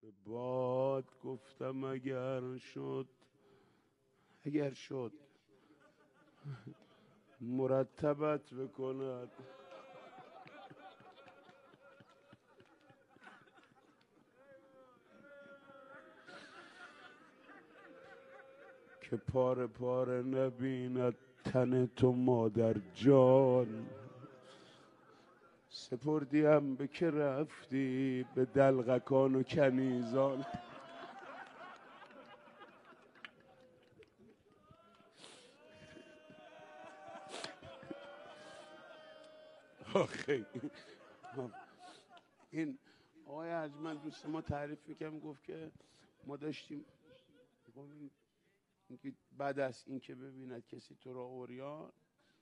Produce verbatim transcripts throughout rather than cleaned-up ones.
به باد گفتم اگر شد، اگر شد مرتبت بکند. که پاره پاره نبیند تن تو مادر جان. سپردیم به که رفتی به دلقکان و کنیزان. آخه این آقای ارجمند دوست ما تعریف میکنم، گفت که ما داشتیم اینکه بعد از این که ببیند کسی تو را اوریان،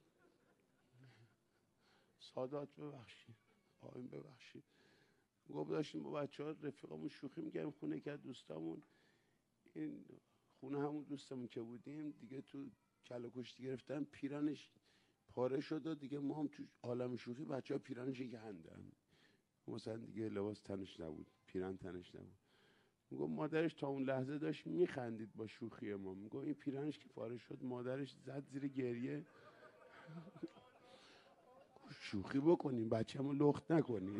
سادات ببخشید آقایون ببخشید، گفت داشتیم با بچه ها رفیقمون شوخی میکردیم خونه که دوستامون، این خونه همون دوستمون که بودیم دیگه تو کله کشتی گرفتن، پیرنش پاره شد و دیگه ما هم تو عالم شوخی بچه ها پیرنش گندن، مثلا دیگه لباس تنش نبود، پیرن تنش نبود. میگم مادرش تا اون لحظه داشت میخندید با شوخی ما، میگم این پیرنش که پاره شد مادرش زد زیر گریه. شوخی بکنیم بچه همون لخت نکنیم.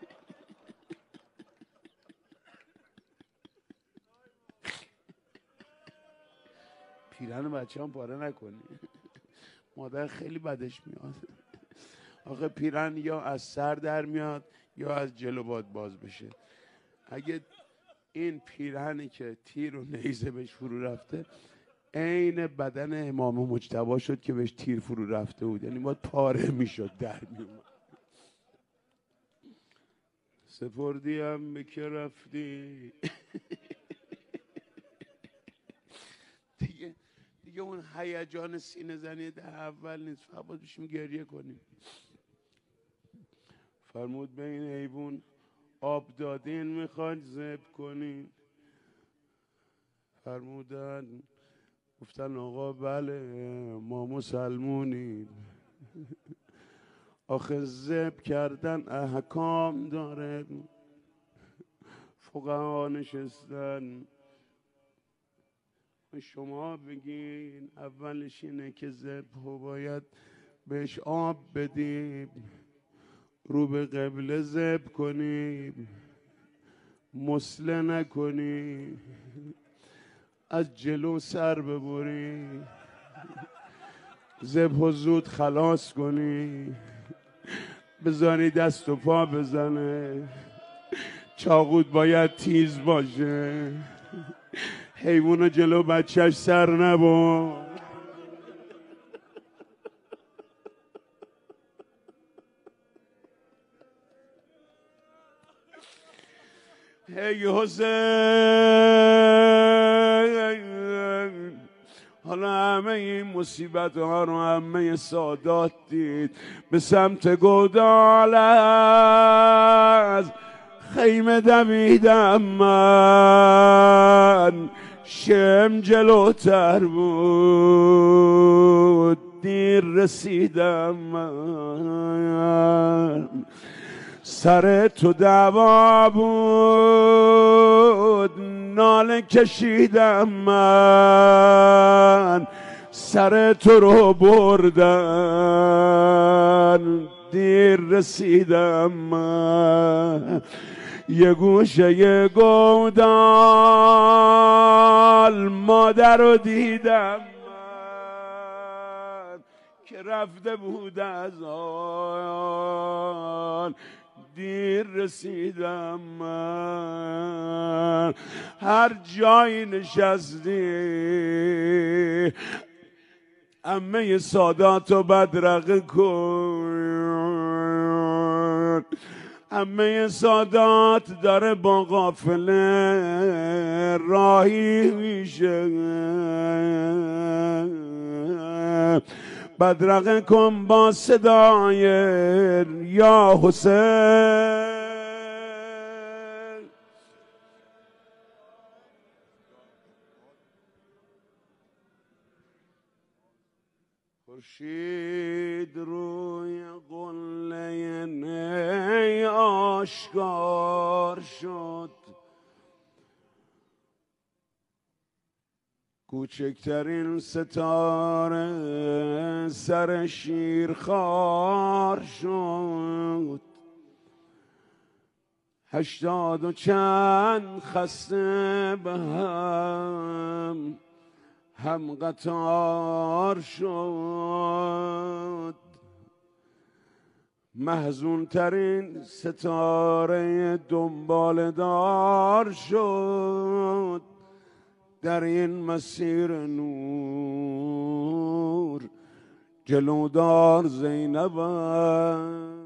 پیرن بچه هم پاره نکنیم. مادر خیلی بدش میاد. آخه پیرن یا از سر در میاد یا از جلو باد باز بشه. اگه این پیرهنی که تیر و نیزه بهش فرو رفته عین بدن امام مجتبی شد که بهش تیر فرو رفته بود، یعنی باید پاره میشد در میومد. سپردیم به که رفتی. دیگه دیگه اون هیجان سینه زنی در اول نیست، فقط باید بشیم گریه کنیم. فرمود به این حیوان آب دادین میخواید ذبح کنین؟ فرمودن گفتن آقا بله ما مسلمونیم. آخه ذبح کردن احکام داره، فقها نشستن شما بگین اولش اینه که ذبح باید بهش آب بدیم، رو به قبله ذبح کنیم، مسله نکنی، از جلو سر ببری، ذبح و زود خلاص کنی، بذاری دست و پا بزنه، چاقوت باید تیز باشه، حیوان جلو بچهش سر نبر. ای حسین حالا همه این مصیبت ها رو همه سادات دید، به سمت گودال از خیمه دویدم من، شم جلوتر بود دیر رسیدم من، سر تو دعوا بود ناله کشیدم من، سر تو رو بردن دیر رسیدم من، یه گوشه یه گودال مادر رو دیدم من که رفته بود از آن، دیر رسیدم من. هر جایی نشستی عمه ساداتو بدرقه کن، عمه سادات داره با قافله راهی میشه، بدرقه کن با صدای یا حسین. خورشید روی قله نی آشکار شد، کوچکترین ستاره سر شیرخوار شد، هشتاد و چند خسته به هم هم قطار شد. محزون ترین ستاره دنبال دار شد، در این مسیر نور جلودار زینبم.